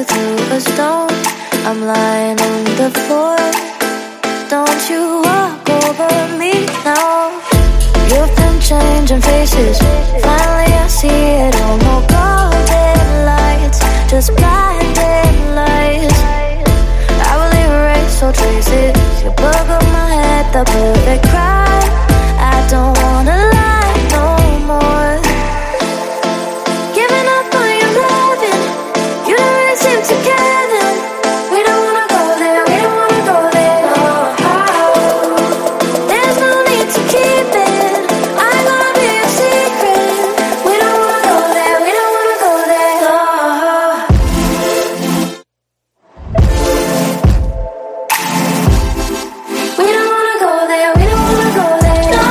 you threw a stone. I'm lying on the floor. Don't you walk over me now. You've been changing faces. Finally I see it all. No golden lights, just blinding lights. I will erase all traces. You bug up my head, the perfect crime. I don't wanna lie no more. Giving up on your loving. You don't really seem to care then. We don't wanna go there, we don't wanna go there. Oh, there's no need to keep it. I'm gonna be a secret. We don't wanna go there, we don't wanna go there. Oh. We don't wanna go there, we don't wanna go there. No.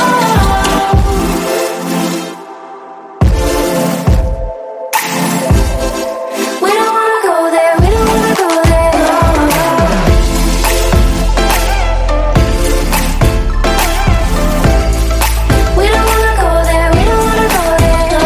We don't wanna go there, we don't wanna go there. No. We don't wanna go there, we don't wanna go there. No.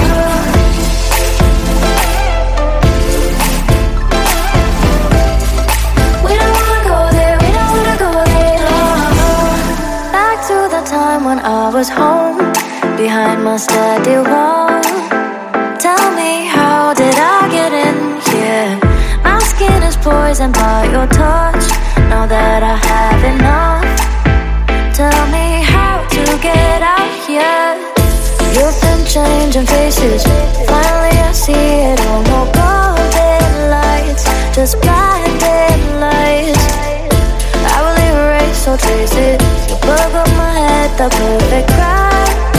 We don't wanna go there, we don't wanna go there. No. Back to the time when I was home, behind my study wall. Tell me, how did I get in here? My skin is poisoned by your touch. Now that I have enough, tell me how to get out here. You've been changing faces. Finally I see it all. No golden lights, just blinding lights. I will erase all traces. You bug up my head, the perfect crime.